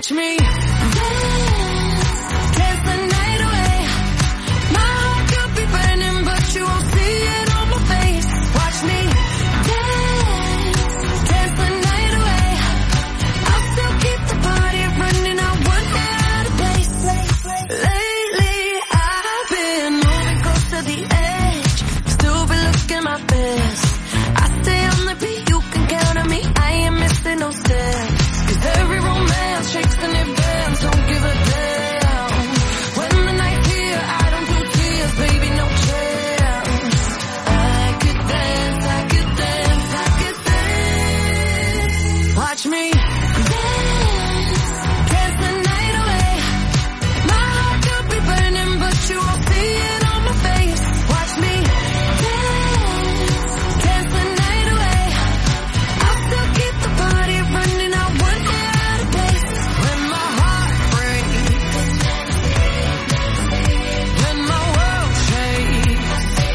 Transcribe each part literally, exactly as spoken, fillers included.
Watch me dance, dance the night away. My heart could be burning, but you won't see it on my face. Watch me dance, dance the night away. I'll still keep the party running. I won't get out of place. Lately, I've been moving close to the edge. Still be looking my best. I stay on the beat, you can count on me. I ain't missing no steps. Cause every romance shakes and it bends, don't give a damn. When the night's here, I don't do tears, baby, no chance. I could dance, I could dance, I could dance. Watch me dance, dance the night away. My heart could be burning, but you won't see it on my face. Watch me dance, dance the night away. I'll still keep the party running. I won't get out of place. When my heart breaks, when my world shakes,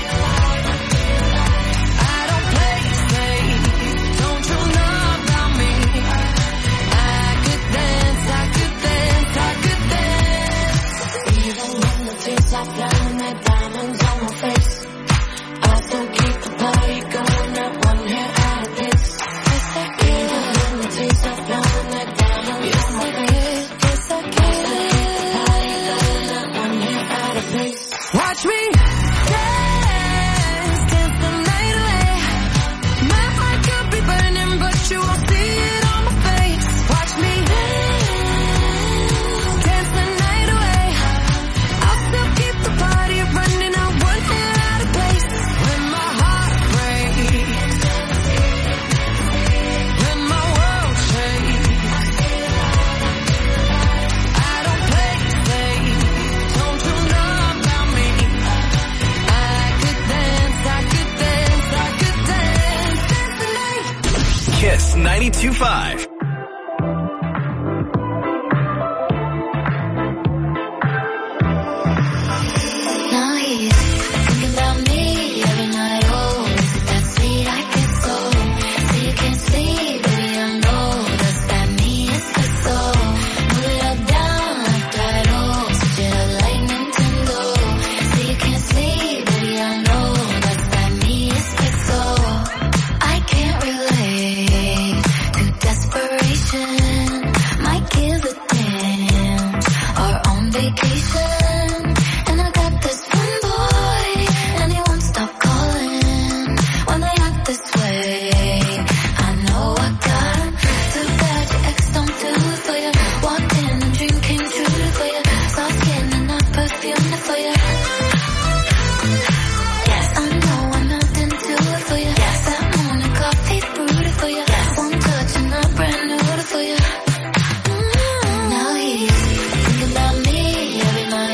I don't play safe. Don't you know about me? I could dance, I could dance, I could dance. Even when the tears stop flying, like diamonds on my face, I still keep the party going. Not one hair out of place. Even when the tears stop flying, like diamonds on my face, yes I can. Not one hair out of place. Watch me dance, dance the night away. My heart could be burning, but you won't see it on my face. Watch me dance, dance the night away. I'll still keep the party running. I won't get out of place. When my heart breaks, when my world shakes, I don't play safe. Don't you know about me? I could dance, I could dance, I could dance, dance the night. Kiss ninety-two point five. Now he's thinking about me every night. Oh, is it that sweet I get so? So you can't sleep, baby, I know. Does that mean it's the soul? Move it up, down, like that. Oh, switch it up like Nintendo. So you can't sleep, baby, I know. Does that mean it's the soul? I can't relate to desperation. Might give a damn. Or on vacation. And I got this one boy, and he won't stop calling when they act this way. I know I got him. Too bad your ex don't do it for you. Walked in and dream came true for you. Soft skin and not perfume for you. Yes, I know I'm nothing to it for you. Yes, that morning coffee brewed for you. One touch and I'm brand new for you. Mm, Now he's thinking about me every night.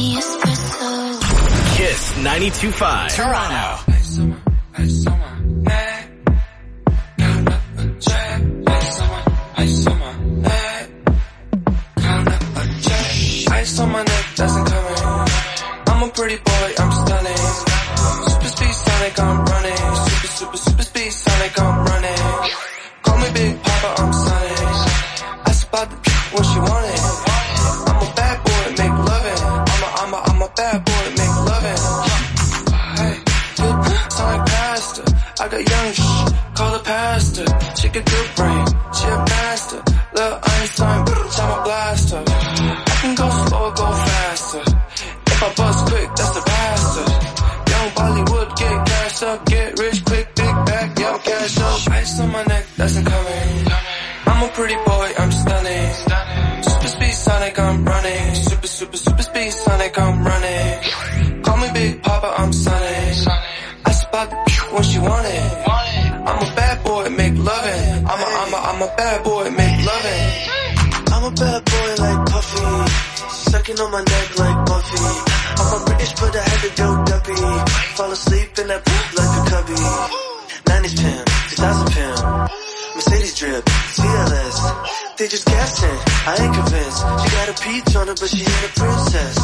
me espresso. Kiss ninety-two point five. Toronto. Ice on my neck. Count up a check. Ice on my, ice on my neck. Count up a check. Ice on my neck, that's incoming. I'm a pretty boy, I'm stunning. Super speed Sonic, I'm running. Super, super, super speed Sonic, I'm running. Call me Big Papa, I'm Sonic. I spot the when she want it. I'm a bad boy, make loving. I'm a, I'm a, I'm a bad boy, make loving. Hey, Sonic pastor. I got young shh, call the pastor. She got good brain, she a master. Lil' Einstein, bitch, I'm a blaster. I can go slow or go faster. If I bust quick, that's the bastard. Young Bollywood, get cash up, get rich quick, big bag, yo, cash up. Ice on my neck, that's incoming. I'm a pretty boy, I'm stunning. Super speed Sonic, I'm running. Super, super, super speed Sonic, I'm running. Call me Big Papa, I'm Sonic. I spot the when she want it. I'm a bad boy, make loving. I'm a, I'm a, I'm a bad boy, make loving. I'm a bad boy like Puffy, sucking on my neck like Buffy. I'm a British, but I had to go duppy. Fall asleep in that poop like a cubby. nineties pimp, two thousand pimp, Mercedes drip, C L S. They just guessing, I ain't convinced. She got a peach on her, but she ain't a princess.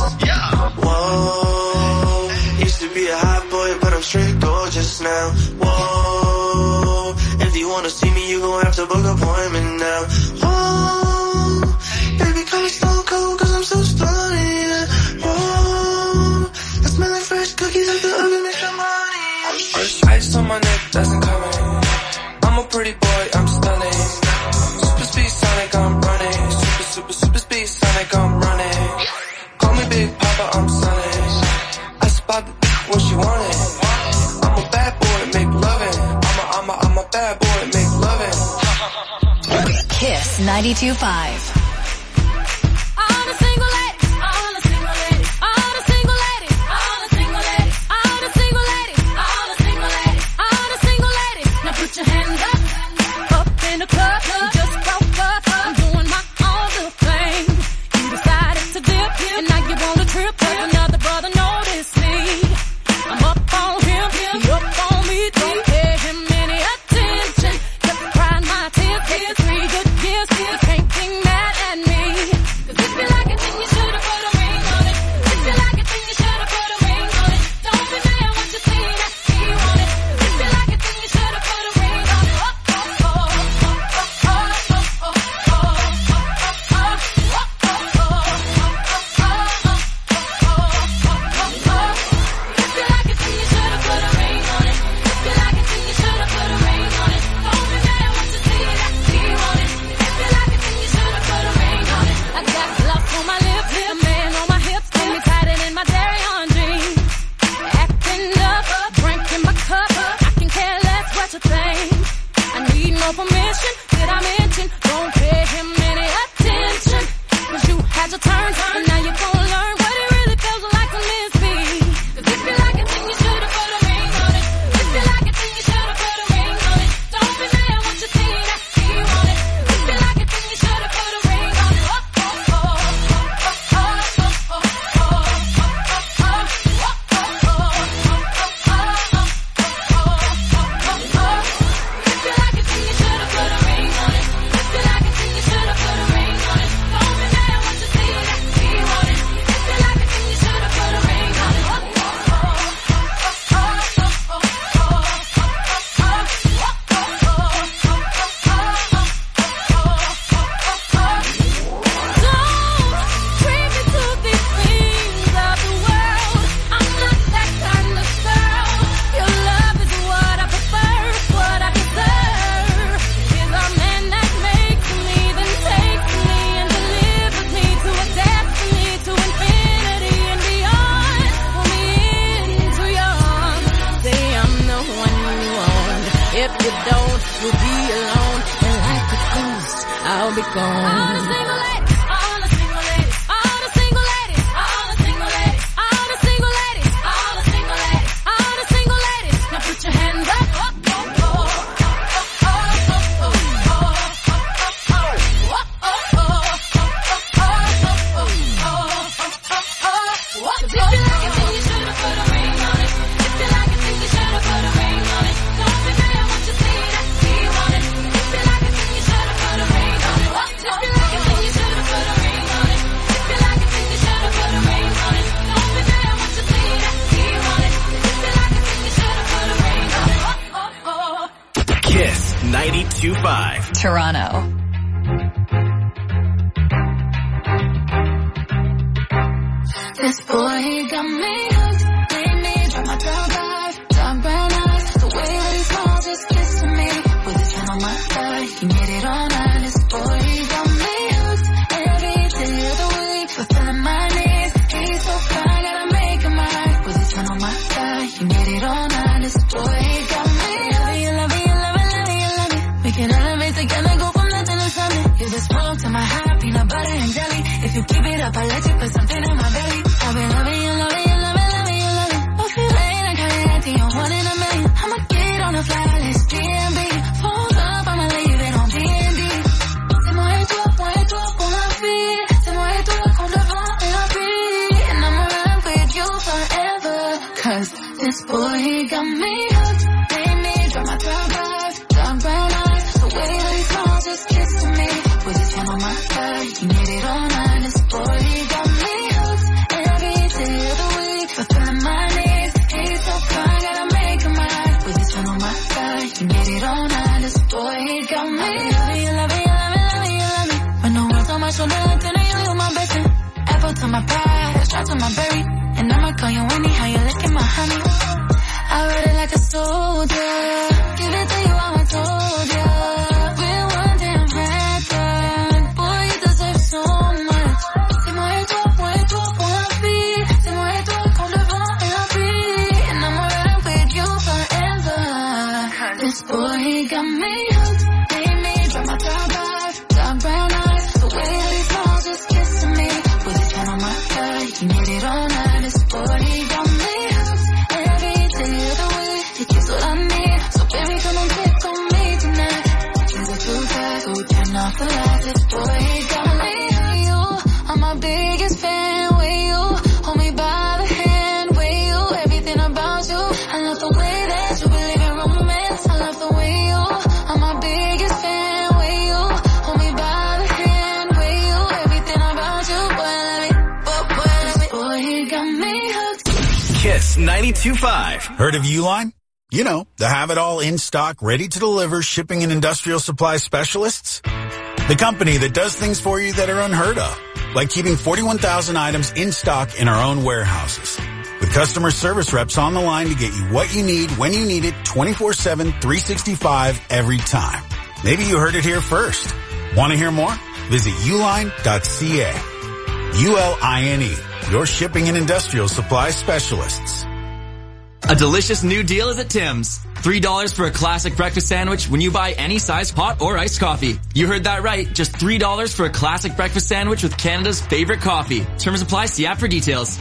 Whoa, used to be a hot boy, but I'm straight gorgeous now. Whoa, if you wanna see me, you gon' have to book an appointment now. Whoa, baby, call me Stone Cold, cause I'm so stunning, yeah. Whoa, I smell like fresh cookies at the oven, make some money. Ice on my neck, that's incoming. I'm a pretty boy, I'm stunning. Super speed Sonic, I'm running. Super, super, super speed Sonic, I'm running. Call me Big Papa, I'm Sonic. I spot the when she want it. I'm a bad boy, make loving. I'm a, I'm a, I'm a bad boy, make loving. Kiss ninety-two point five. All the single ladies, all the single ladies, all the single ladies, all the single ladies, all the single ladies, all the single ladies, all the single ladies. Now put your hands up, up in the club. You just broke up, I'm doing my own little thing. You decided to dip, and now you want a trip. Cause another brother noticed me. I'm up on him, he up on me. Don't pay him any attention. Just crying my tears, get three good years. You can't be mad at me. Cause if you like it, then you should've put a ring on it. If you like it, then you should've put a ring on it. Don't be mad when you see that he want it. If you like it, then you should've put a ring on it. Oh, oh, oh, oh, oh, oh, oh, oh, oh, oh, If you like it, then you should've put a ring on it. If you like it, then you should've put a ring on it. Don't be mad when you see that he want it. If you like it, then you should've put a ring on it. I got gloves on my lips, a man on my hips, got me tighter than my dairy on jeans. Acting up, drink in my cup, I can care less what you think. I need no permission, did I mention? Don't pay him any attention. Cause you had your turn, and now you're gonna learn what it really feels like to miss me. Cause if you like it, then you should've put a ring on it. If you like it, then you should've put a ring on it. Don't be mad when you see that he want it. If you like it, then you should've put a ring on it. Oh, oh, oh, oh, oh, oh, oh, oh, If you like it, then you should've put a ring on it. If you like it, then you should've put a ring on it. Don't be mad when you see that he want it. If you like it, then you should've put a ring on it. Oh, oh, oh, oh, oh, Don't treat me to these things of the world. I'm not that kind of girl. Your love is what I prefer, what I deserve. Is a man that makes me, then takes me and delivers me to a destiny, to infinity and beyond. Pull me in too young. Say I'm the one you want. If you don't, you'll be alone. And like a ghost, I'll be gone. All the single ladies, all the single ladies, all the single ladies, all the single ladies, all the single ladies, all the single ladies, all the single ladies. Now put your hands up. Oh, oh, oh, oh, oh, oh, oh, oh, oh, oh, oh, oh, oh, oh, oh, oh, oh, oh, oh, oh. five. Toronto. This boy, he got me hooked. Made me drop my top five. Dark brown eyes. The way that he smiles, just kissing me. With his hand on my thigh, he made it all night. This boy, he got me hooked. Every day of the week, fulfilling my needs. He's so fine, gotta make him mine. With his hand on my thigh, he made it all night. This boy, he got me hooked. You love me, you love me, love me, you love me. We can elevate together, go from nothing to something. Give the smoke to my heart, peanut butter and jelly. If you keep it up, I'll let you put something in my belly. I've been loving you, loving you, loving, loving you, loving. I feel like I can't act you one in a million. I'ma get on a flight list, G M B. Phones up, I'ma leave it on D and D. C'est moi et toi, moi et toi pour la vie. C'est moi et toi qu'on devant et la vie. And I'ma run with you forever. Cause this boy, he got me hooked. Made me drop my top five. Dark brown eyes. The way that he smiles, just kissing me. With his hand on my thigh, he made it all night. This boy, he got me hooked. Every day of the week, fulfilling my needs. He's so fine, gotta make him mine. With his hand on my thigh, he made it all night. This boy, he got me hooked. You love me, you love me, love me, you love me. When the world's on my shoulder, then you, you my best friend. Apple to my pie, strap to my berry. And I'ma call you Winnie, how you licking my honey. I ride it like a soldier. Give it to you, how I told ya. We're one damn head. Boy, you deserve so much. C'est moi et toi, moi et toi pour la vie. C'est moi et toi qu'on devant et la vie. And I'ma ride with you forever. This boy, he got me hooked. Made me drop my top five. Dark brown eyes. The way that he smiles, just kissing me. With his hand on my thigh, he made it all night. This boy, he got me hooked. Every day of the week, he gives what I need. So baby, come and pick on me tonight. Things are too fast, so turn off the lights. This boy, he got me hooked. You are my biggest fan. With you, hold me by the hand. With you, everything about you. I love the way that you believe in romance. I love the way you are my biggest fan. With you, hold me by the hand. With you, everything about you. Boy, I love it. Boy, boy, I love it. Boy, he got me hooked. Kiss ninety-two five. Heard of Uline? You know, the have-it-all in-stock, ready-to-deliver shipping and industrial supply specialists. The company that does things for you that are unheard of, like keeping forty-one thousand items in stock in our own warehouses. With customer service reps on the line to get you what you need, when you need it, twenty-four seven, three sixty-five, every time. Maybe you heard it here first. Want to hear more? Visit uline dot c a. U L I N E, your shipping and industrial supply specialists. A delicious new deal is at Tim's. three dollars for a classic breakfast sandwich when you buy any size hot or iced coffee. You heard that right. Just three dollars for a classic breakfast sandwich with Canada's favorite coffee. Terms apply. See app for details.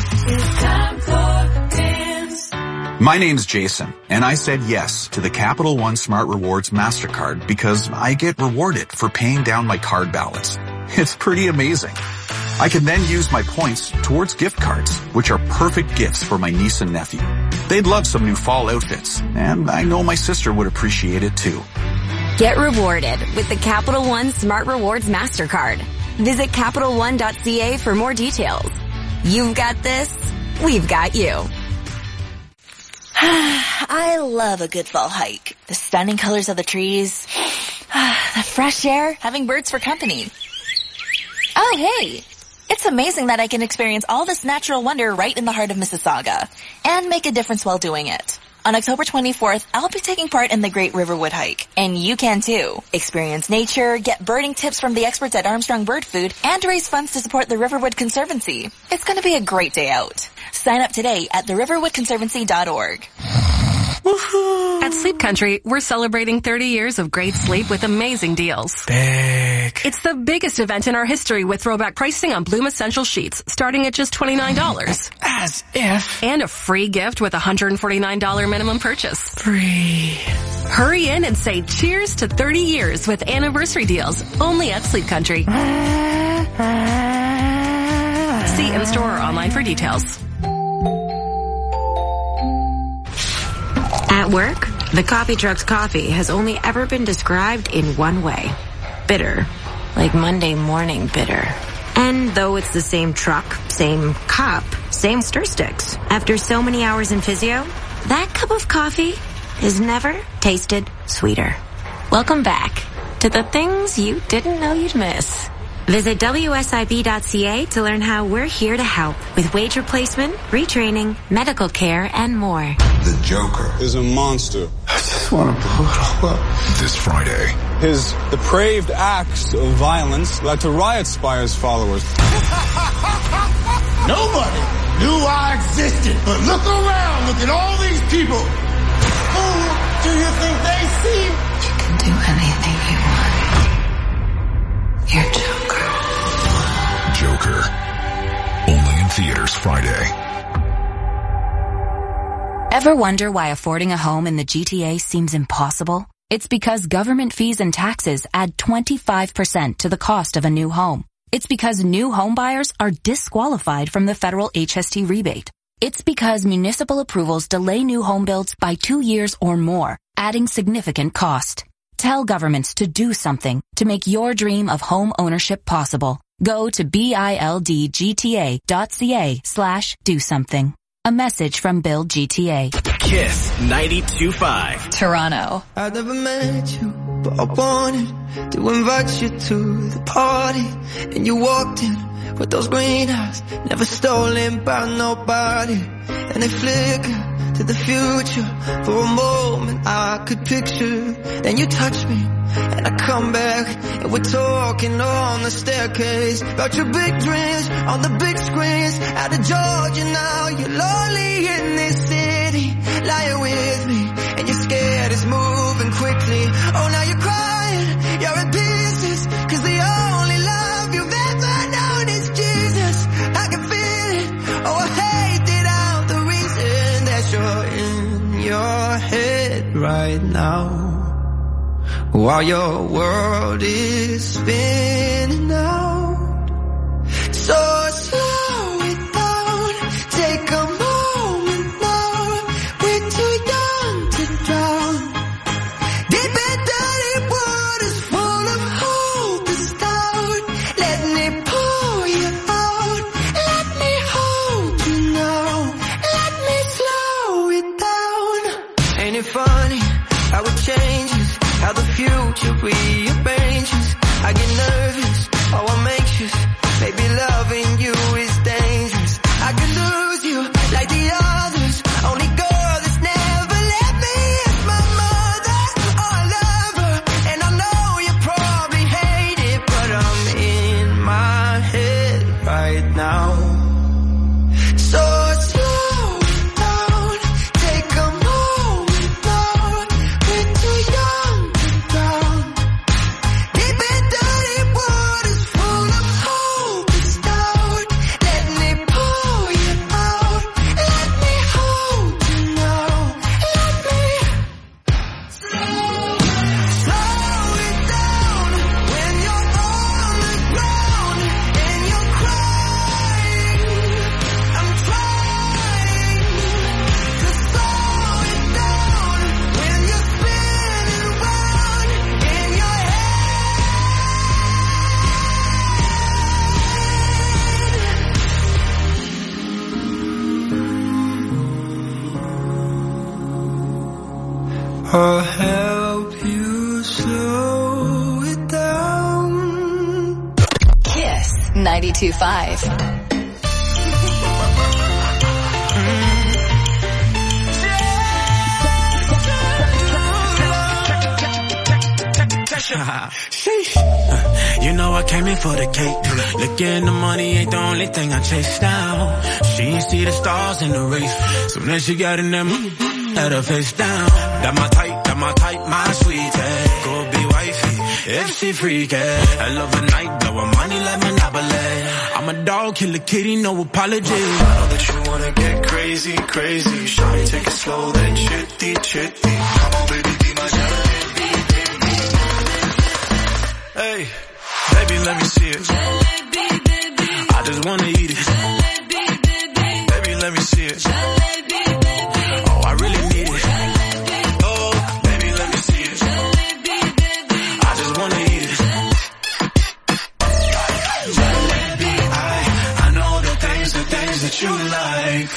My name's Jason, and I said yes to the Capital One Smart Rewards MasterCard because I get rewarded for paying down my card balance. It's pretty amazing. I can then use my points towards gift cards, which are perfect gifts for my niece and nephew. They'd love some new fall outfits, and I know my sister would appreciate it too. Get rewarded with the Capital One Smart Rewards MasterCard. Visit Capital One dot c a for more details. You've got this, we've got you. I love a good fall hike. The stunning colors of the trees, the fresh air, having birds for company. Oh, hey! It's amazing that I can experience all this natural wonder right in the heart of Mississauga and make a difference while doing it. On October twenty-fourth, I'll be taking part in the Great Riverwood Hike, and you can too. Experience nature, get birding tips from the experts at Armstrong Bird Food, and raise funds to support the Riverwood Conservancy. It's going to be a great day out. Sign up today at the riverwood conservancy dot org. At Sleep Country, we're celebrating thirty years of great sleep with amazing deals. Big. It's the biggest event in our history with throwback pricing on Bloom Essential Sheets, starting at just twenty-nine dollars. As if. And a free gift with a one hundred forty-nine dollars minimum purchase. Free. Hurry in and say cheers to thirty years with anniversary deals, only at Sleep Country. See in-store or online for details. At work, the coffee truck's coffee has only ever been described in one way. Bitter. Like Monday morning bitter. And though it's the same truck, same cup, same stir sticks, after so many hours in physio, that cup of coffee has never tasted sweeter. Welcome back to the things you didn't know you'd miss. Visit W S I B dot C A to learn how we're here to help with wage replacement, retraining, medical care, and more. The Joker is a monster. I just want to blow it all up. This Friday. His depraved acts of violence led to riots by his followers. Nobody knew I existed, but look around, look at all these people. Who do you think they see? You can do anything you want. You're Joker. Joker. Only in theaters Friday. Ever wonder why affording a home in the G T A seems impossible? It's because government fees and taxes add twenty-five percent to the cost of a new home. It's because new home buyers are disqualified from the federal H S T rebate. It's because municipal approvals delay new home builds by two years or more, adding significant cost. Tell governments to do something to make your dream of home ownership possible. Go to bildgta dot ca slash do something. A message from Build G T A. Kiss ninety-two point five. Toronto. I never met you, but I wanted to invite you to the party. And you walked in with those green eyes, never stolen by nobody. And they flicker to the future. For a moment I could picture. Then you touch me, and I come back, and we're talking on the staircase about your big dreams on the big screens. Out of Georgia now, you're lonely in this city, lying with me, and you're scared it's moving quickly. Oh, now you're crying, you're in pieces, cause the only love you've ever known is Jesus. I can feel it, oh I hate it out, the reason that you're in your head right now, while your world is spinning out. So slow it down, take a moment now. We're too young to drown. Deep and dirty waters full of hope is down. Let me pull you out. Let me hold you now. Let me slow it down. Ain't it funny how it changes, how the future rearranges? I get nervous, oh I'm anxious. Maybe loving you is dangerous. I could lose you like the others. Only girl that's never let me is my mother. Oh, I love her, and I know you probably hate it, but I'm in my head right now. So slow it down, take a moment now. We're too young to drown. Deep and dirty waters full of hope is down. Let me pull you out. Let me hold you now. Let me slow it down when you're on the ground and you're crying. I'm trying to slow it down when you're spinning round in your head. I'll help you slow it down. Kiss ninety-two point five. Sheesh. You know I came in for the cake. Looking the money ain't the only thing I chase down. She ain't see the stars in the race. Soon as she got in them, had her face down. That my type, that my type, my sweetie. Go be wifey, if she freaky. I love a night, blow her money like Monopoly. I'm a dog, kill a kitty, no apology. I know that you wanna get crazy, crazy. Shawty, take it slow, then chitty, chitty. Come on, baby, be my jalebi, baby. Hey, baby, let me see it. Jalebi, baby. I just wanna eat it. Jalebi, baby. Baby, let me see it. Jalebi, baby. Oh, I really need it. Jalebi. Oh, baby, let me see it. Jalebi, baby. I just wanna eat it. Jalebi, I, I know the things, the things that you like.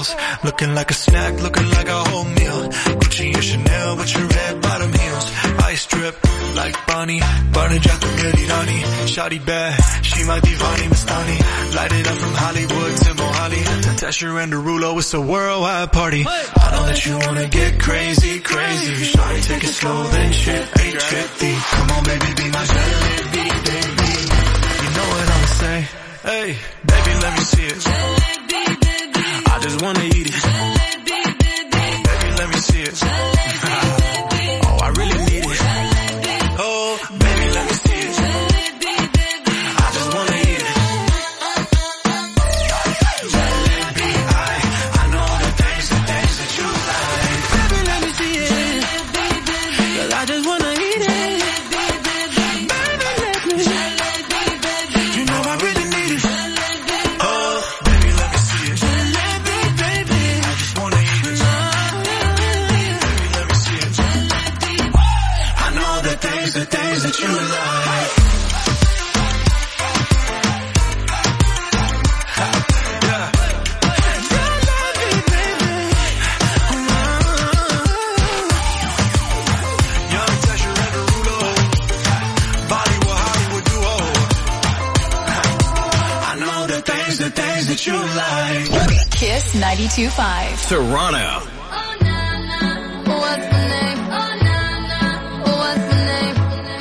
heels. Looking like a snack, looking like a whole meal. Gucci and Chanel with your red bottom heels. Ice drip like Bonnie, burning jack to Millie Rani. Shawty bad, she might be Vani Mastani. Light it up from Hollywood to Mohali. Tesher and Derulo, it's a worldwide party. I know that you wanna get crazy, crazy. Shawty, take it slow, then shit, ain't trippy. Come on, baby, be my jalebi, baby. You know what I'ma say? Hey, baby, let me see it. I just wanna eat it. Baby, let me see it. Oh, I really need it. Oh, baby, let me see it. I just wanna eat it. Jalebi, I, I know the things, the things that you like. Baby, let me see it. Cause I just wanna eat it. Baby, let me. You know I really need it. Oh, baby, let me see it. Jalebi, baby, I just wanna eat it. Baby, let me see it. I know the things, the things that you like. The things that you like. Kiss ninety-two point five. Toronto. What's my name? What's my name?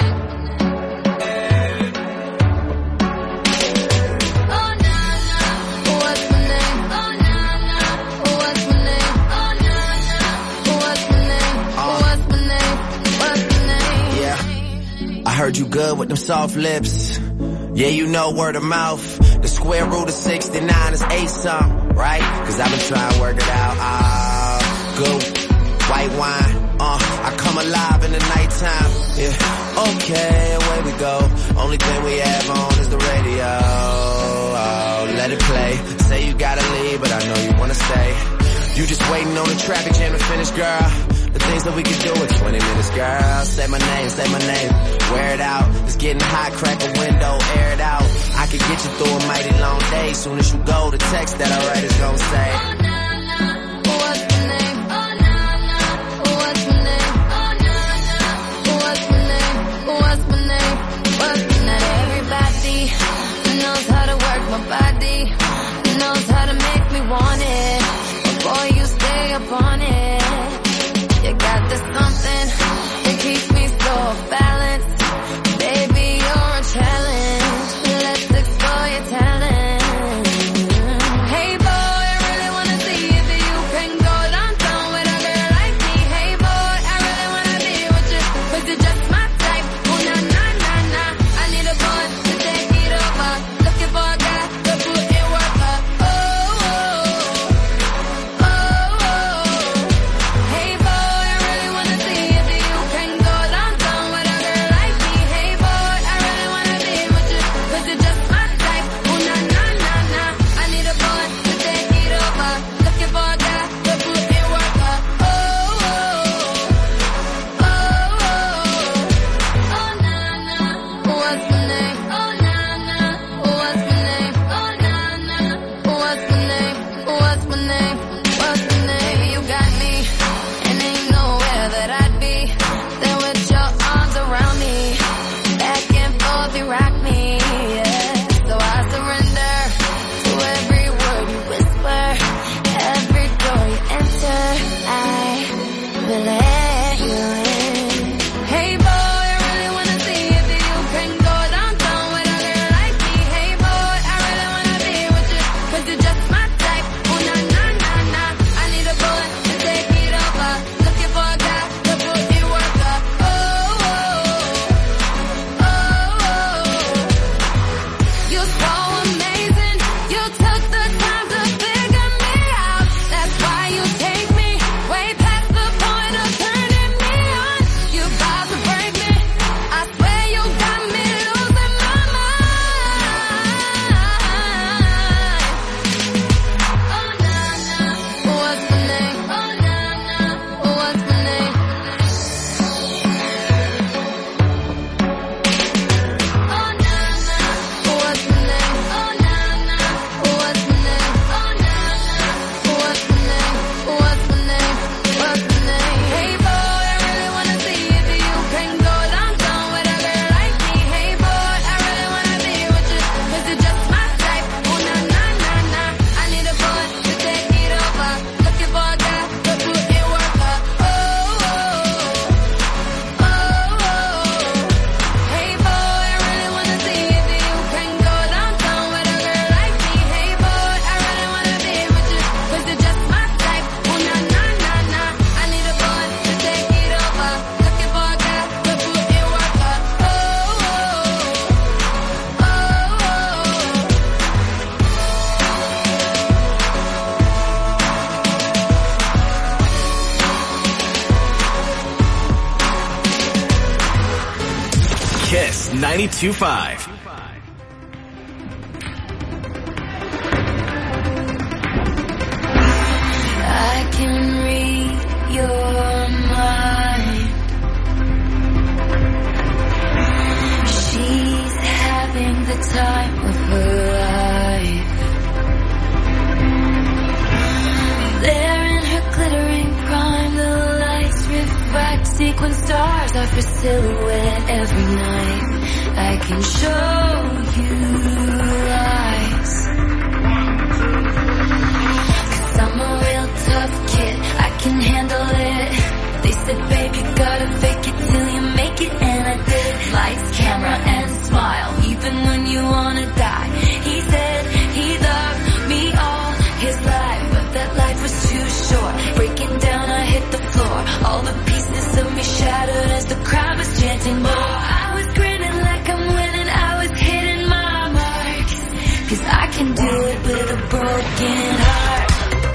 Oh na na. What's my name? Oh na na. What's my name? Oh na na. What's my name? What's my name? What's my name? Yeah, I heard you good with them soft lips. Yeah, you know word of mouth. The square root of sixty-nine is eight something, right? Cause I've been trying to work it out. Ah, good white wine. Uh, I come alive in the nighttime. Yeah, okay, away we go. Only thing we have on is the radio. Oh, let it play. Say you gotta leave, but I know you wanna stay. You just waiting on the traffic jam to finish, girl. The things that we can do in twenty minutes, girl. Say my name, say my name. Wear it out. It's getting hot, crack a window, air it out. I can get you through a mighty long day. Soon as you go, the text that I write is gonna say. Oh na na. What's my name? Oh na na. What's my name? Oh na na. What's my name? What's my name? What's my name? Everybody knows how to work my body. Knows how to make me want it. Before you stay up on it. You got this something that keeps me so balanced. Baby, you're a challenge. Let's explore your talent. Hey boy, I really wanna see ninety-two point five. I can read your mind. She's having the time of her life. There in her glittering prime, the lights refract. Sequin stars are for silhouette every night. I can show you lies. Cause I'm a real tough kid, I can handle it. They said, babe, you gotta fake it till you make it, and I did. Lights, camera, and smile, even when you wanna die. He said he loved me all his life, but that life was too short. Breaking down, I hit the floor. All the pieces of me shattered as the crowd was chanting more. I was grinning like I'm winning, I was hitting my marks. Cause I can do it with a broken heart.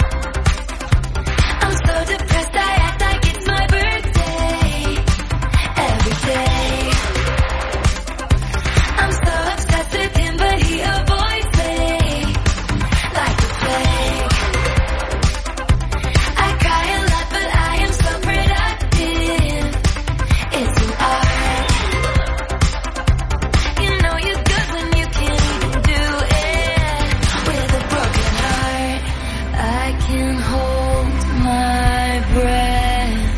I'm so depressed, I act like it's my birthday. Every day I'm so obsessed with him, but he avoids me like a plague. I cry a lot, but I am so productive. It's an art. You know you're good when you can't even do it with a broken heart. I can hold my breath.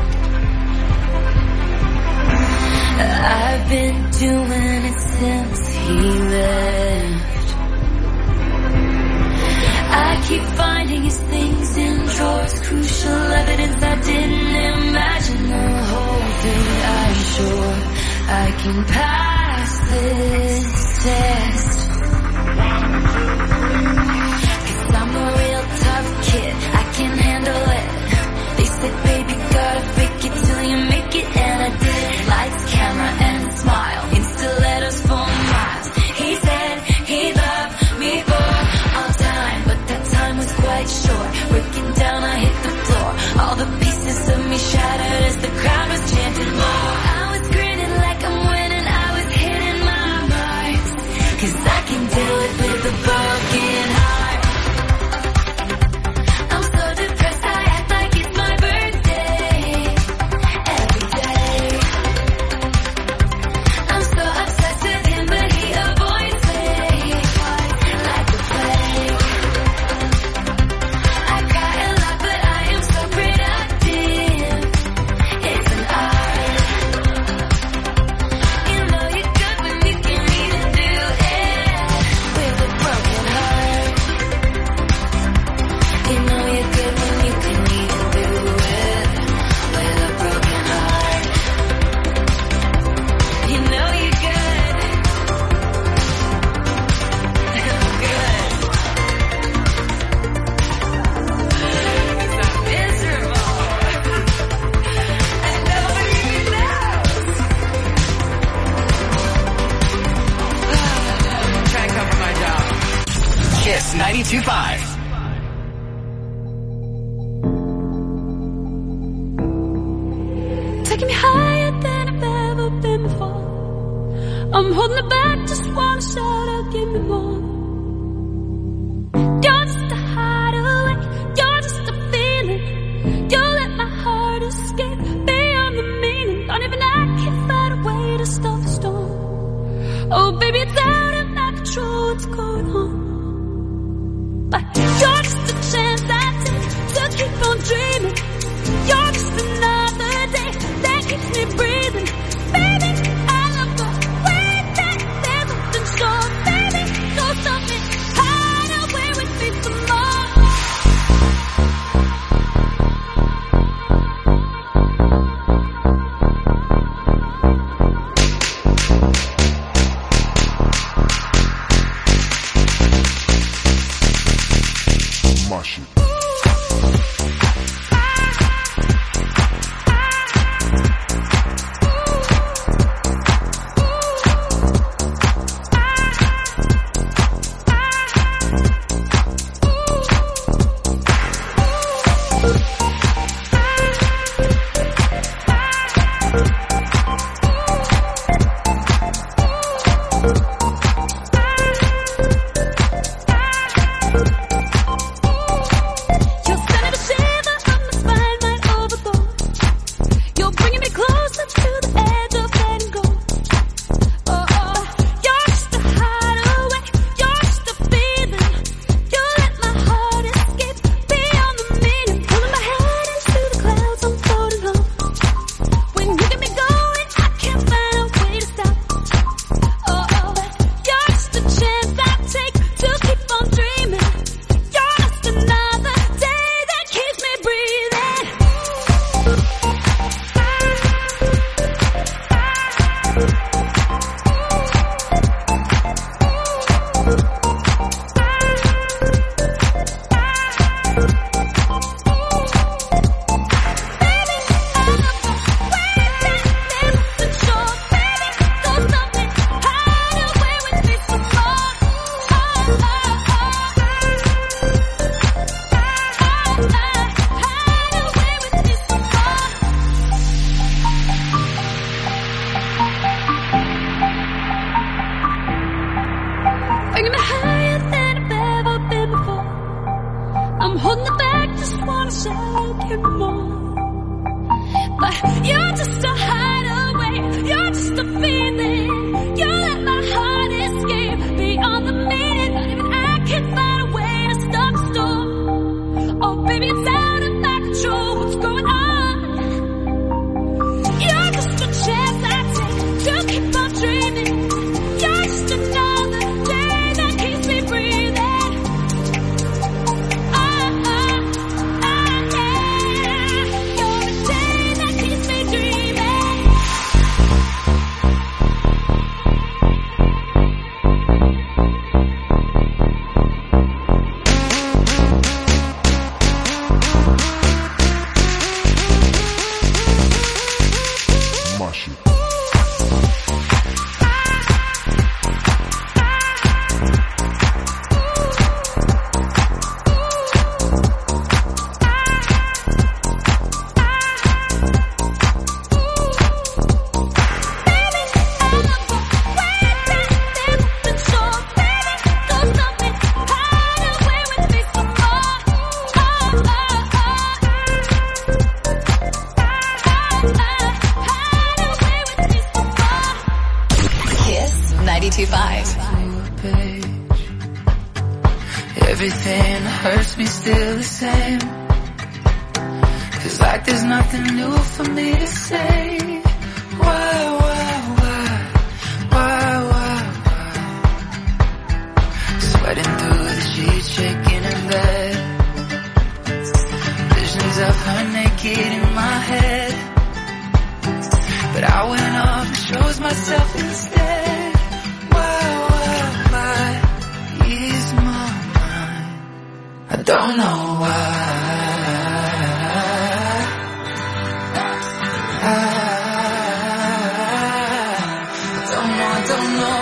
I've been doing it since he left. I keep finding his things in drawers, crucial evidence I didn't imagine. The whole thing, I'm sure I can pass this test. Cause I'm a real tough kid, I can handle it. They said, baby, gotta fake it till you make it, and I did. Lights, camera, and smile, in stilettos for miles. He said he loved me for all time, but that time was quite short. Breaking down, I hit the floor. All the pieces of me shattered as the crowd was chanting more. I was grinning like I'm winning, I was hitting my marks. Cause I can do it with a broken heart. I'm so depressed, I act like it's my birthday. Every day I'm so obsessed with him, but he avoids me like a plague. I cry a lot, but I am so productive. It's an art. You know you're good when you can't even do it with a broken heart. You know you're good when you can't even do it with a broken heart. You know you're good. Good. Cause I'm miserable. And nobody even knows. Try and cover my job. Kiss ninety-two point five. Taking me higher than I've ever been before. I'm holding it back, just wanna shout out, give me more. You're just a hideaway, you're just a feeling. You let my heart escape beyond the meaning. Don't even I can find a way to stop the storm. Oh baby, it's out of my control, what's going on? But you're just a chance I take to keep on dreaming. You're just another day that keeps me breathing. Baby, I love the way that there's nothing short. Baby, go something, hide away with me some more. My shit. wanted more. But you're just a hideaway, you're just a feeling. You let my heart escape beyond the meaning. Not even I can find a way to stop the storm. Oh baby, it's out of my control, what's going on? You're just a chance I take to keep on dreaming. You're just another day that keeps me breathing. Ah, ah, ah, yeah. You're the day that keeps me dreaming. Mushy. Kiss ninety-two point five. Everything hurts me still the same. Feels like there's nothing new for me to say. Why, why, why, why, why, why? Sweating through the sheets, shaking in bed. Visions of her naked in my head. But I went off and chose myself instead. Why, why, why? Ease my mind. I don't know why. I, I don't know, I don't know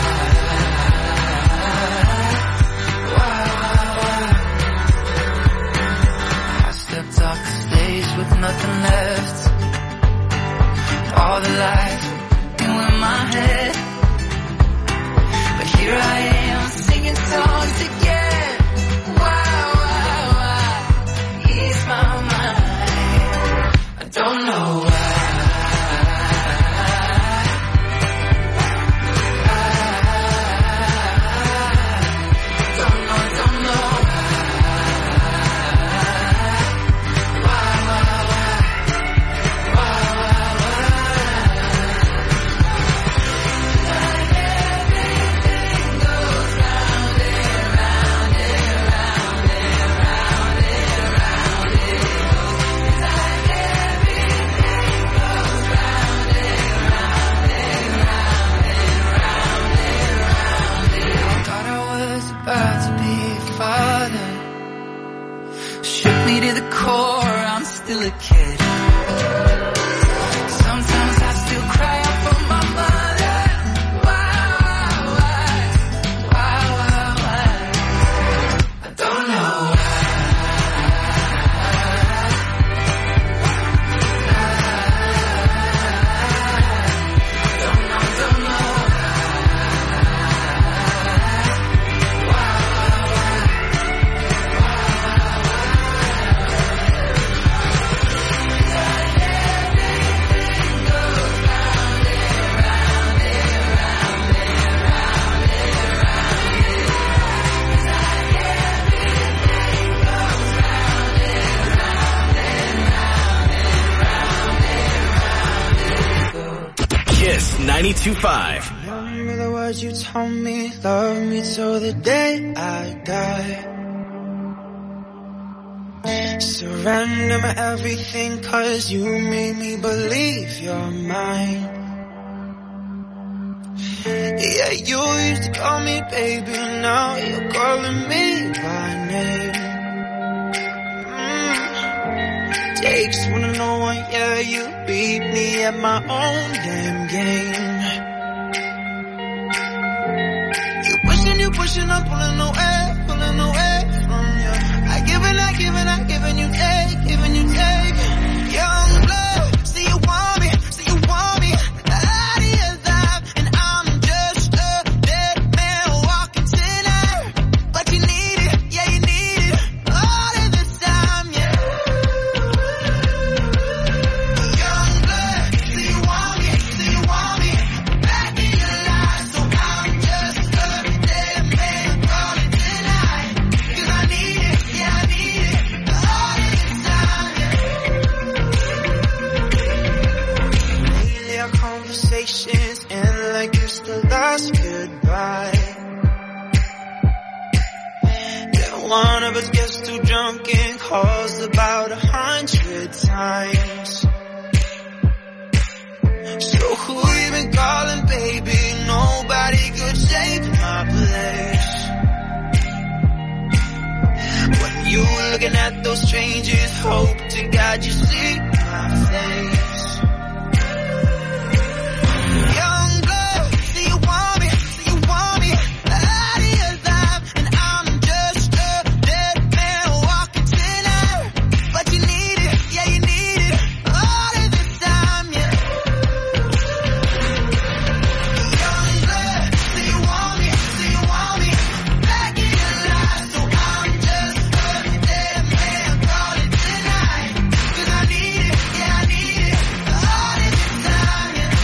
why. Why, why, why? I stepped off the stage with nothing left. All the life new in my head. But here I am singing songs again. Why, why, why? Ease my mind. I don't know why. I don't know, don't know why, why, why, why, why, why? Thought I was about to be a father. Shook me to the core, I'm still a kid. Sometimes I still cry out for my mother. Why, why, why, why, why? I don't know why. Don't know, don't know Kiss ninety-two point five. Remember the words you told me, love me till the day I die. Surrender my everything, cause you made me believe you're mine. Yeah, you used to call me baby, now you're calling me by name. Mm. Takes one to know one, yeah, you beat me at my own damn game. You pushing, you pushing, I'm pulling away, pulling away from you. I give and I give and I give and you take, giving you take. Young blood, see you want me, see you want me. Out of your life, and I'm just a dead man walking tonight. But you need it, yeah you need it, all of the time, yeah. good times. So who you been calling, baby? Nobody could take my place. When you looking at those strangers, hope to God you see my face. Young blood, do you want me? Do you want me? Out of your life, and I'm just a dead man walking tonight. But you need it, yeah you need it, all of this time, yeah. Young blood, do you want me? Do you want me? Back in your life, so I'm just a dead man calling tonight. 'Cause I need it, yeah I need it, all of this time, yeah.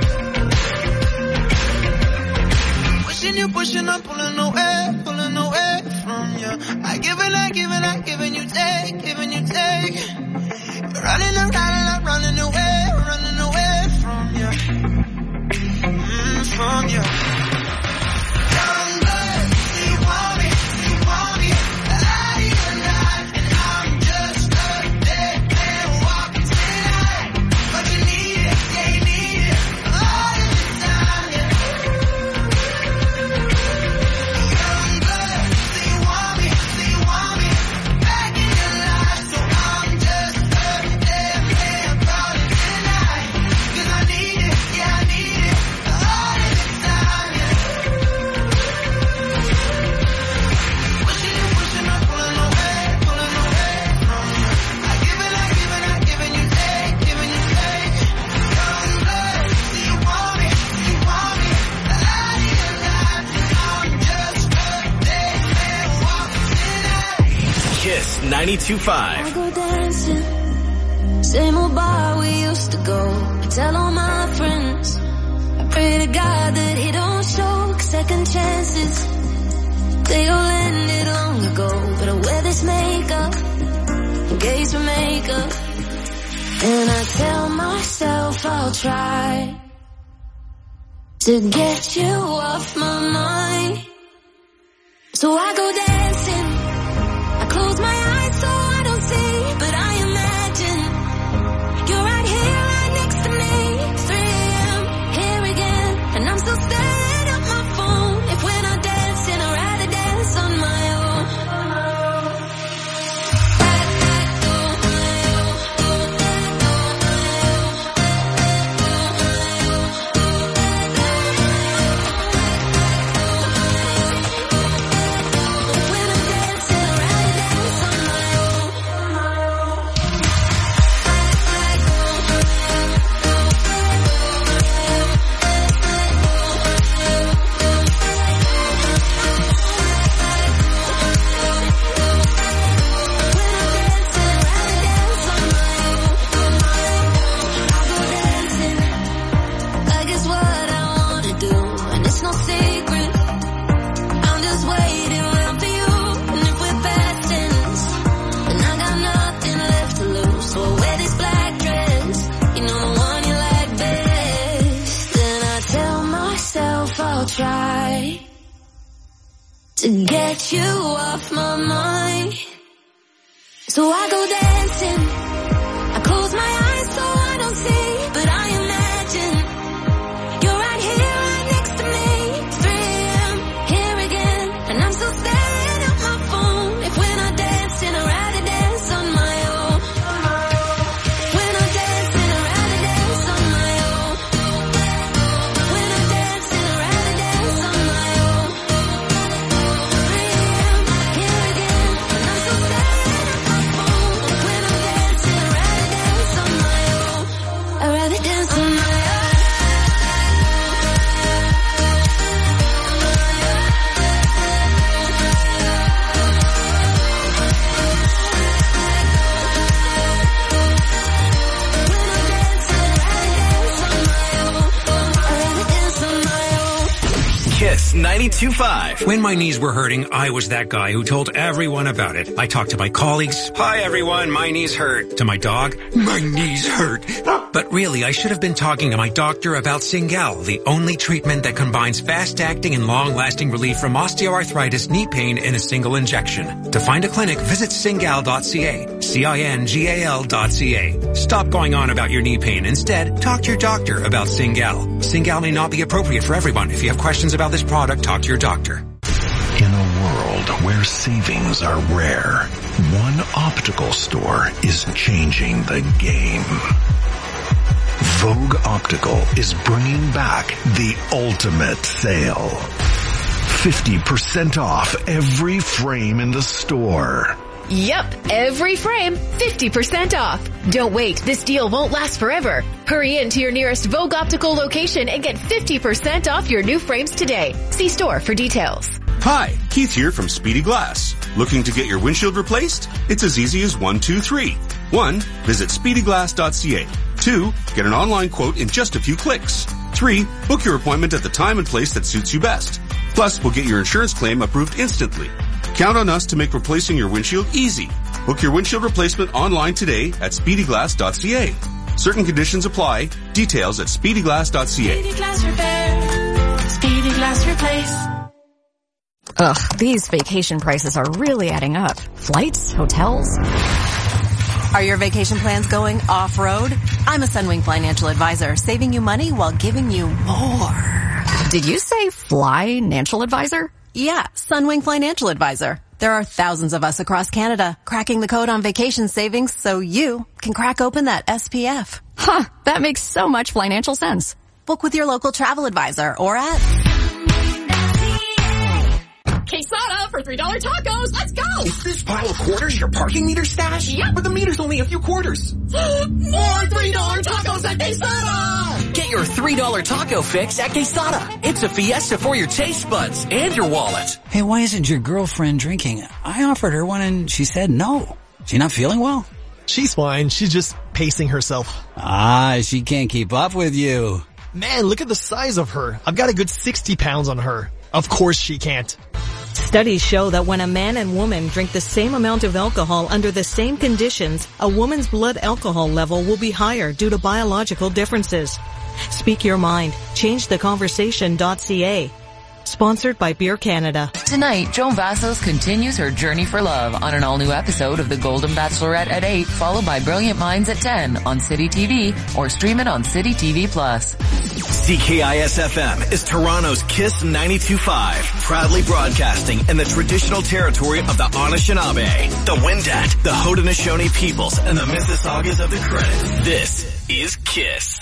Pushing you, pushing, I'm pulling away, pulling away from you. I give it, I give it, I giving you take, giving you take. You're running around, I'm running away, running away from you, mm, from you. Young blood, do you want me? Do you want me? Out of your life, and I'm just a dead man walking tonight. But you need it, yeah you need it, all of this time, yeah. Young blood, do you want me? Do you want me? Back in your life, so I'm just a dead man calling tonight. 'Cause I need it, yeah I need it, all of this time, yeah. Pushing you, pushing, I'm pulling away, pulling away from you. I give it, I give it, I giving you take, giving you take. Young blood, do you want me? Do you want me? Out of your life, and I'm just a dead man walking tonight. Kiss ninety-two point five. I go dancing, same old bar we used to go. I tell all my friends, I pray to God that he don't show second chances. They all ended long ago, but I wear this makeup, engaged with makeup. And I tell myself I'll try to get you off my mind. So I go dancing, I close my eyes so I don't see, but I imagine you're right here, right next to me. three a.m. here again, and I'm still staring at my phone. If we're not dancing, I'd rather dance on my own. If we're not dancing, I'd rather dance on my own. Like it's what I wanna do, and it's no secret. I'm just waiting around for you, and if we're past tense, then I got nothing left to lose. So I wear this black dress, you know the one you like best. Then I tell myself I'll try to get you off my mind. So I go dancing, I close my eyes so I don't see, but I imagine you're right here, right next to me. three a.m. here again, and I'm still staring at my phone. If we're not dancing, I'd rather dance on my own. We're not dancing, I'd rather dance on my own. We're not dancing, I'd rather dance on my own. three a.m. here again, and I'm still staring at my phone. If we're not dancing, I'd rather dance on my own. I'd rather dance on my own. Kiss ninety-two point five. When my knees were hurting, I was that guy who told everyone about it. I talked to my colleagues. Hi everyone, my knees hurt. To my dog, my knees hurt. But really, I should have been talking to my doctor about Cingal, the only treatment that combines fast-acting and long-lasting relief from osteoarthritis knee pain in a single injection. To find a clinic, visit cingal dot c a. C I N G A L dot C A. Stop going on about your knee pain. Instead, talk to your doctor about Cingal. Cingal may not be appropriate for everyone. If you have questions about this product, talk to your doctor. In a world where savings are rare, one optical store is changing the game. Vogue Optical is bringing back the ultimate sale. fifty percent off every frame in the store. Yep, every frame, fifty percent off. Don't wait, this deal won't last forever. Hurry in to your nearest Vogue Optical location and get fifty percent off your new frames today. See store for details. Hi, Keith here from Speedy Glass. Looking to get your windshield replaced? It's as easy as one, two, three. One, visit speedy glass dot c a. Two, get an online quote in just a few clicks. Three, book your appointment at the time and place that suits you best. Plus, we'll get your insurance claim approved instantly. Count on us to make replacing your windshield easy. Book your windshield replacement online today at speedy glass dot c a. Certain conditions apply. Details at speedy glass dot c a. Speedy Glass Repair. Speedy Glass Replace. Ugh, these vacation prices are really adding up. Flights, hotels. Are your vacation plans going off-road? I'm a Sunwing Financial Advisor, saving you money while giving you more. Did you say fly-nancial advisor? Yeah, Sunwing Financial Advisor. There are thousands of us across Canada cracking the code on vacation savings so you can crack open that S P F. Huh, that makes so much financial sense. Book with your local travel advisor or at Quesada for three dollar tacos. Let's go! Is this pile of quarters your parking meter stash? Yep. But the meter's only a few quarters. More three dollar tacos at Quesada! Get your three dollar taco fix at Quesada. It's a fiesta for your taste buds and your wallet. Hey, why isn't your girlfriend drinking? I offered her one and she said no. She not feeling well? She's fine. She's just pacing herself. Ah, she can't keep up with you. Man, look at the size of her. I've got a good sixty pounds on her. Of course she can't. Studies show that when a man and woman drink the same amount of alcohol under the same conditions, a woman's blood alcohol level will be higher due to biological differences. Speak your mind. Change the conversation dot c a. Sponsored by Beer Canada. Tonight, Joan Vassos continues her journey for love on an all-new episode of The Golden Bachelorette at eight, followed by Brilliant Minds at ten on City T V, or stream it on City T V Plus. C K I S F M is Toronto's Kiss ninety-two point five, proudly broadcasting in the traditional territory of the Anishinaabe, the Wendat, the Haudenosaunee peoples, and the Mississaugas of the Credit. This is Kiss.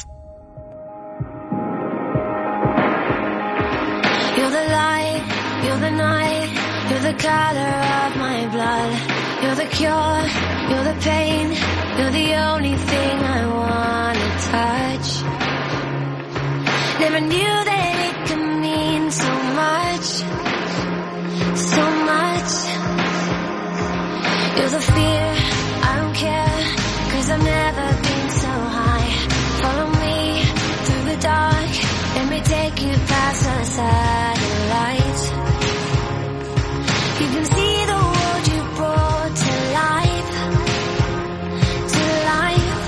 You're the light, you're the night, you're the color of my blood. You're the cure, you're the pain, you're the only thing I wanna touch. Never knew that it could mean so much, so much. You're the fear, I don't care, cause I've never been so high. Follow me through the dark, let me take you past the satellites. You can see the world you brought to life, to life.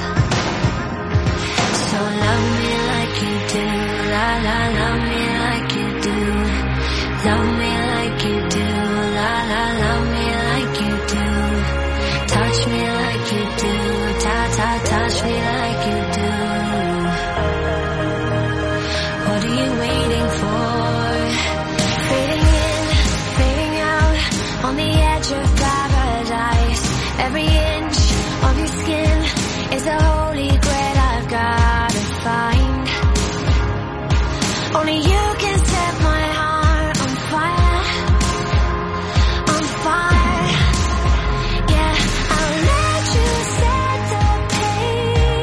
So love me like you do, la la, love me like you do. Love me like you do, la la, love me like you do. Touch me like you do, ta ta, touch me like you do. What are you waiting for? Fading in, fading out, on the edge of paradise. Every inch of your skin is a holy grail I've gotta find. Only you can set my heart on fire, on fire. Yeah, I'll let you set the pace.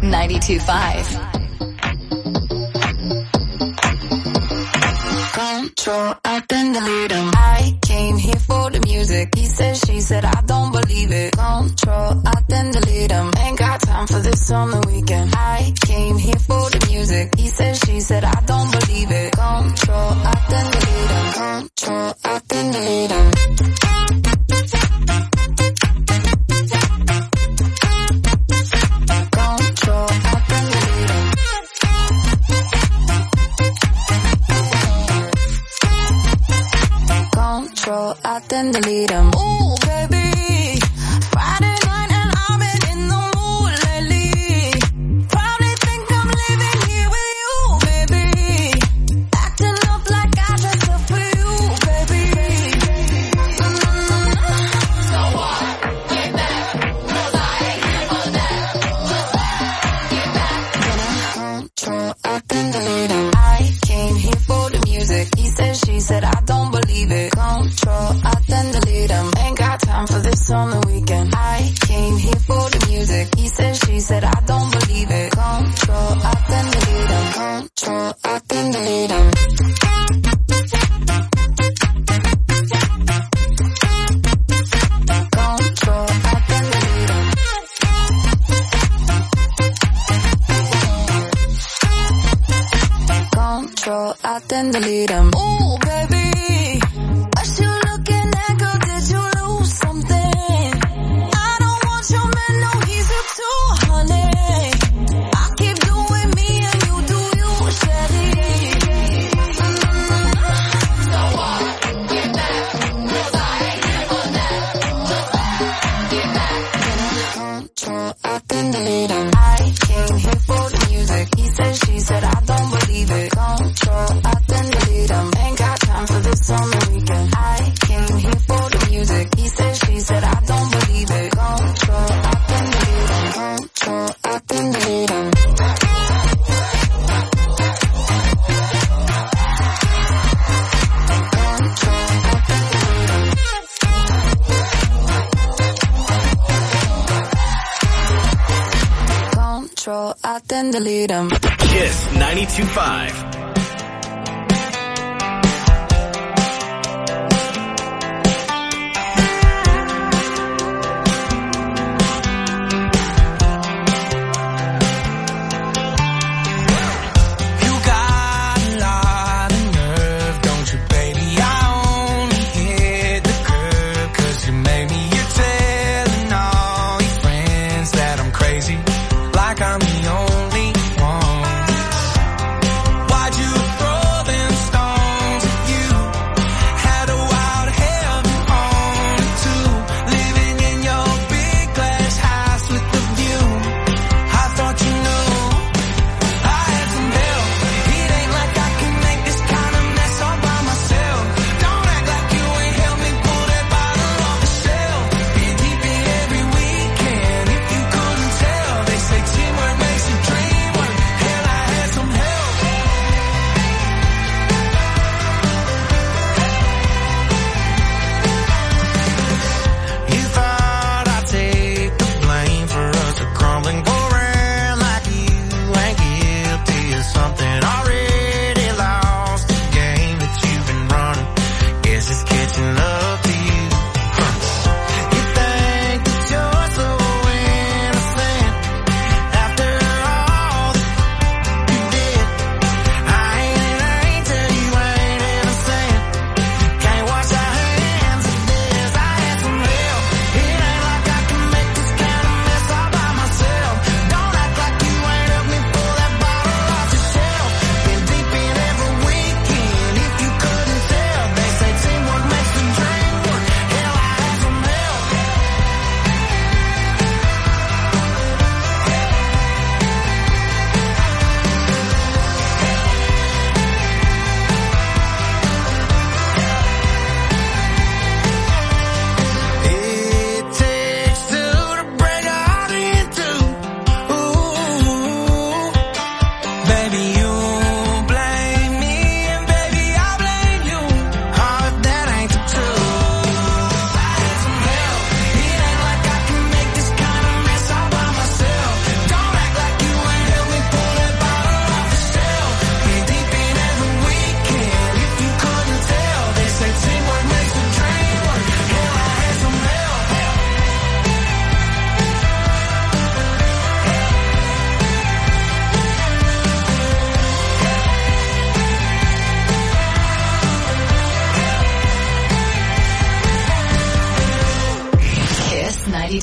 ninety-two point five. Control, I then delete him. I came here for the music. He said, she said, I don't believe it. Control, I then delete him. Ain't got time for this on the weekend. I came here for the music. He said, she said, I don't believe it. Control, I then delete him. Control, I then delete him. Control, I then delete him. Control, I then delete him. Ooh, baby, Friday night and I've been in the mood lately. Probably think I'm living here with you, baby. Acting up like I dressed up for you, baby. Mm-hmm. So what? Get back, 'cause I ain't here for that. Get back. Control, I then delete him. I came here for the music. He said, she said, I don't believe it. Control, I then delete him. Ain't got time for this on the weekend. I came here for the music. He said, she said, I don't believe it. Control, I then delete him. Control, I then delete him. Control, I then delete him. Control, I then delete him. Ooh, baby, what you looking at, girl? Did you lose something? I don't want your man, no, he's a two, honey. I keep doing me and you do you, Shelly. Mm-hmm. So what? Get back, 'cause I ain't here for that. Get back. Control, I then delete him. I came here for the music. He said, she said, I don't believe it. Control, I then delete him. Ain't got time for this on the weekend. I came here for the music. He said, she said, I don't believe it. Control, I then delete him. Control, I then delete him. Control, I then delete him. Kiss ninety-two point five. Like I'm the only one. Why'd you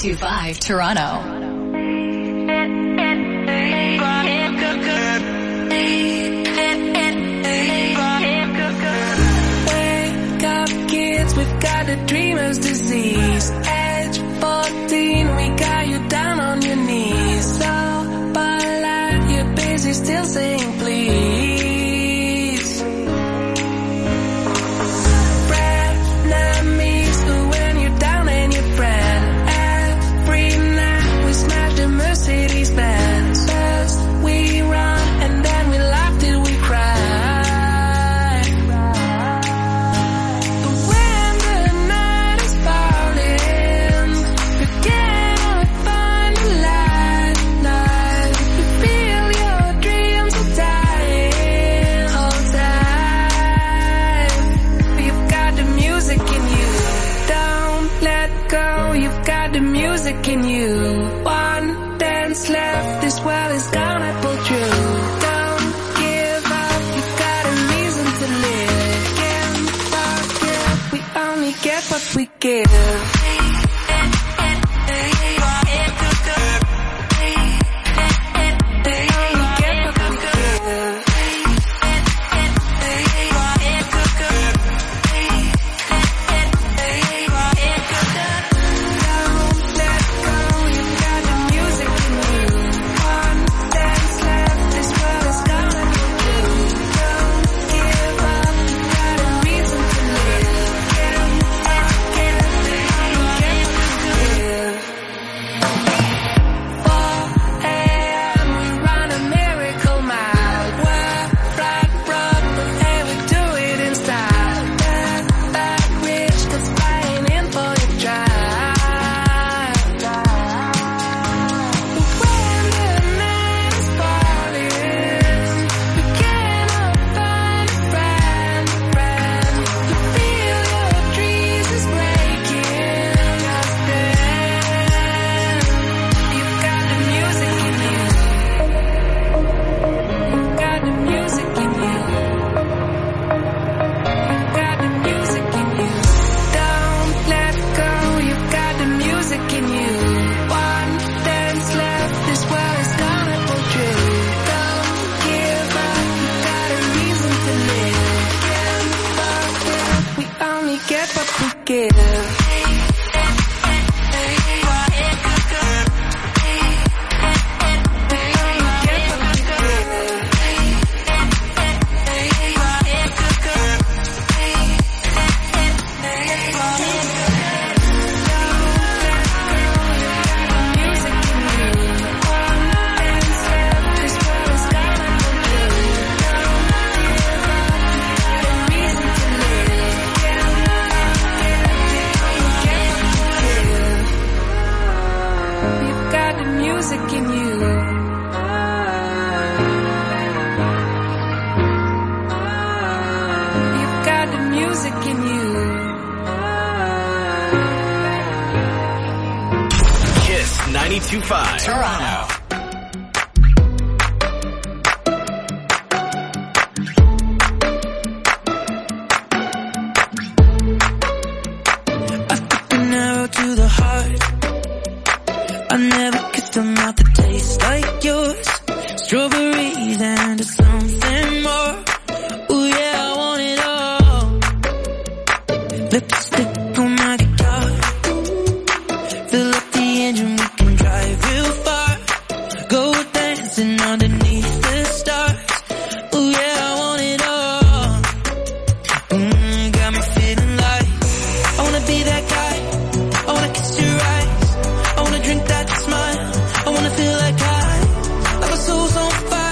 ninety-two point five Toronto. Wake up, kids, we've got a dreamer's disease. Age fourteen, we got you down on your knees. So polite, you're busy still saying please. Frenemies who when you're down and your friend. Every night we smash the Mercedes Benz. First we run and then we laugh till we cry. But when the night is falling, we cannot find the light. Night, you feel your dreams are dying. Hold tight. You've got the music in you. Don't let go. You've got the music in you. One dance left. This world is gonna pull through. Don't give up. You've got a reason to live. Can't forget. We only get what we give. ninety-two point five Toronto. An arrow to the heart. I never kissed a mouth that tastes like yours. Strawberries and something more. Ooh yeah, I want it all. Lipstick on my guitar. Fill up the engine, we can drive real far. Go dancing underneath the stars. Ooh yeah, I want it all. Mm, got me feeling like I wanna be that guy. I wanna kiss your eyes. I wanna drink that smile. I wanna feel like I, like my soul's on fire.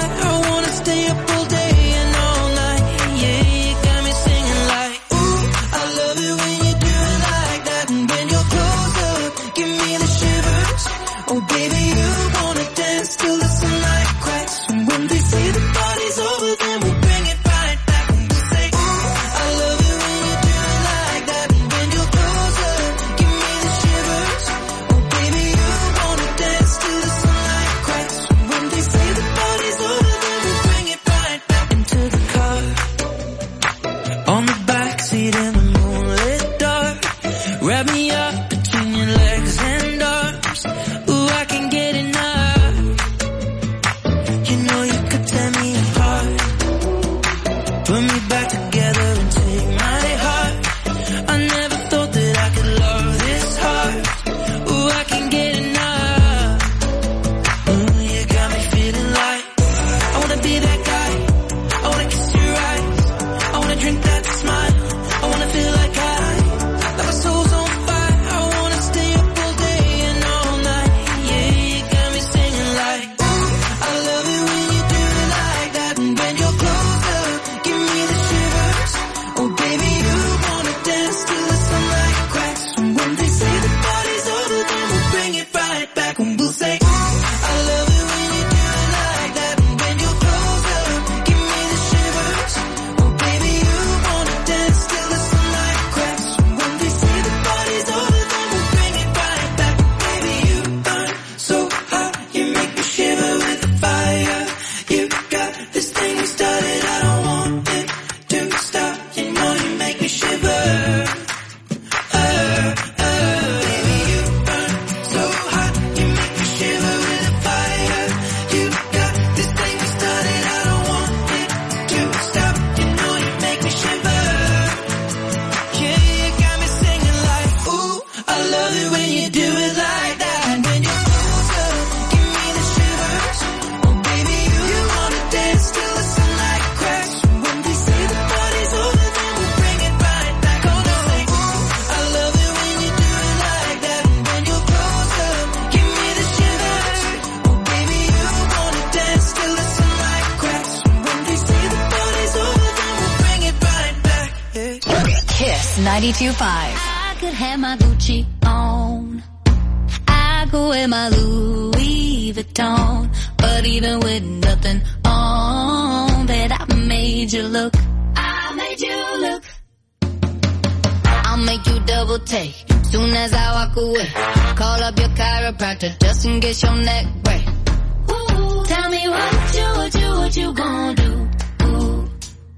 ninety-two point five. I could have my Gucci on. I could wear my Louis Vuitton. But even with nothing on, bet I made you look. I made you look. I'll make you double take soon as I walk away. Call up your chiropractor just in case your neck break. Ooh, tell me what you, what you, what you gonna do? Ooh.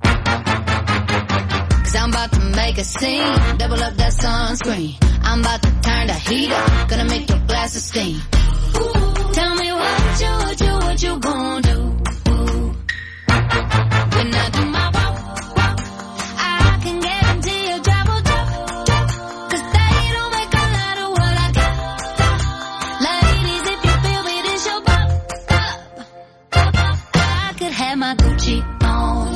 Cause I'm about to make a scene. Double up that sunscreen. I'm about to turn the heat up. Gonna make your glasses steam. Ooh, tell me what you, what you, what you gonna do? Ooh. When I do my walk, walk, I can guarantee you drop, drop, drop. Cause they don't make a lot of what I got. Ladies, if you feel me, this your pop, pop, pop. I could have my Gucci on.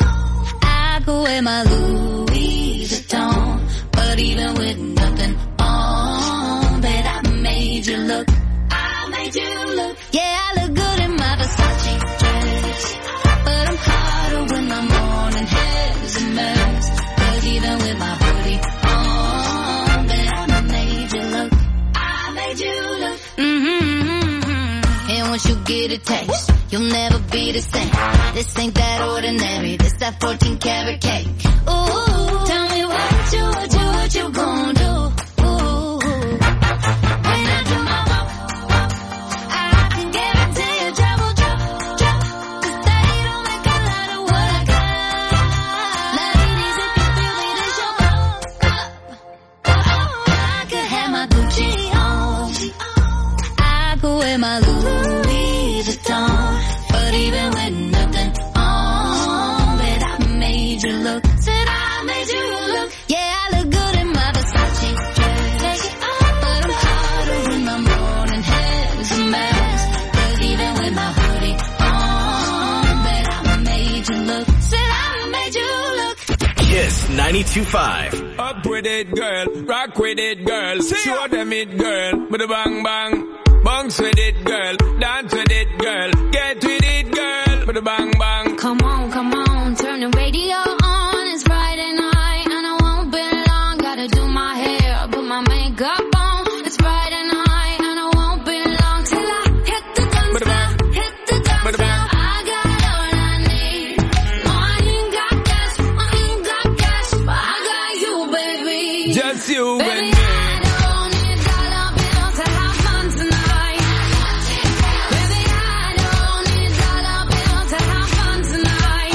I could wear my Louis Vuitton. But even with nothing on, bet I made you look. I made you look. Yeah, I look good in my Versace dress. But I'm hotter when my morning hair's a mess. Cause even with my hoodie on, bet I made you look. I made you look. Mm-hmm. And once you get a taste, you'll never be the same. This ain't that ordinary. This that fourteen karat cake. Ooh, tell me what you, what you, what you gon' do? Ooh, when I do my walk, walk, I can guarantee you trouble, trouble, trouble. Cause they don't make a lot of what I got. Ladies, if you feel me, this your pop, pop, pop. I could have my Gucci on. I could wear my Louis Vuitton. But even with nothing on, bet I made you look. Said I made you look. Yeah, I look good in my Versace dress. But I'm hotter when my morning hair's a mess. Cause even with my hoodie on, bet I made you look. Said I made you look. Kiss ninety-two point five. Up with it, girl. Rock with it, girl. Show them it, girl. With a bang bang. Bounce with it, girl. Dance with it, girl. Get with it, girl. With a bang bang. Come on, come on. Turn the radio on. It's Friday night and I won't be long. Gotta do my hair, put my makeup on. It's Friday night and I won't be long till I hit the dance floor, hit the dance floor. I got all I need. No, I ain't got cash, I ain't got cash, but I got you, baby. Just you baby, and me. I don't need dollar bills to have fun tonight. Baby, I don't need dollar bills to have fun tonight.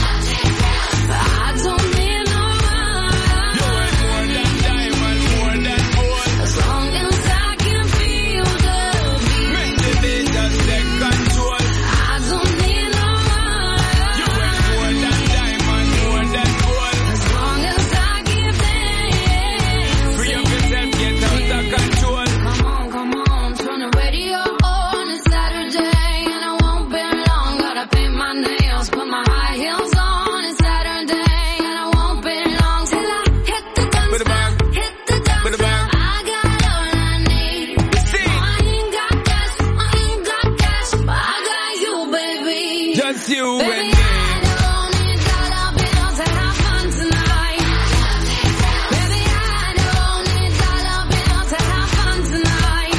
I don't need no money. You ain't more than diamond, more than gold. As long as I can feel the beat. Make the beat just take control. I don't need no money. You ain't more than diamond, more than gold. As long as I give them. Free up yourself, get out of control. Come on, come on, turn the radio on. It's Saturday and I won't be long. Gotta paint my nails, put my high heels on. It's Saturday and I won't be long till I hit the dance With a floor, bang. hit the dance With a floor. bang. I got all I need. See. No, I ain't got cash, I ain't got cash, but I got you, baby. Just you Baby, and me. I don't need dollar bills to have fun tonight. Baby, I don't need dollar bills to have fun tonight.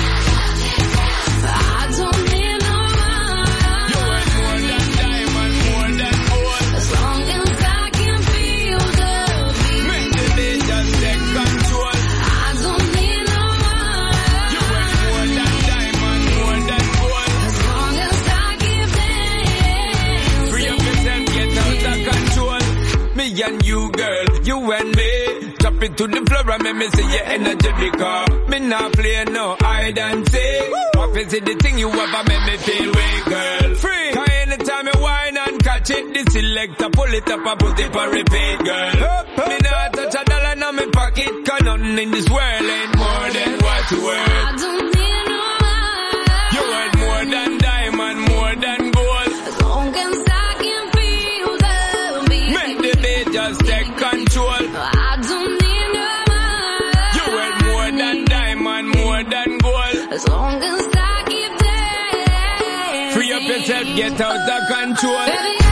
I don't need no You money. ain't more than diamond, more than gold. As long as I can feel the beat. Make the beat just take control. I don't need no You ain't money. more than diamond, more than gold. As long as I give them. Free up yourself, get out of control. Me and you, girl, you and me. Drop it to the floor and make me see your energy because me not play no hide and seek. What is it the thing you ever make me feel weak, girl? Free. Cause anytime you whine and catch it, the selector pull it up and put it for repeat, girl. Me not touch a dollar in my pocket, cause nothing in this world ain't more than what you I worth. don't need no money. You worth more than diamond, more than gold. As long as I can feel the beat. Make the beat just take control. I don't need no money. You worth more than diamond, more than gold. As long as I keep dancing. Free up yourself, get out of control. Baby,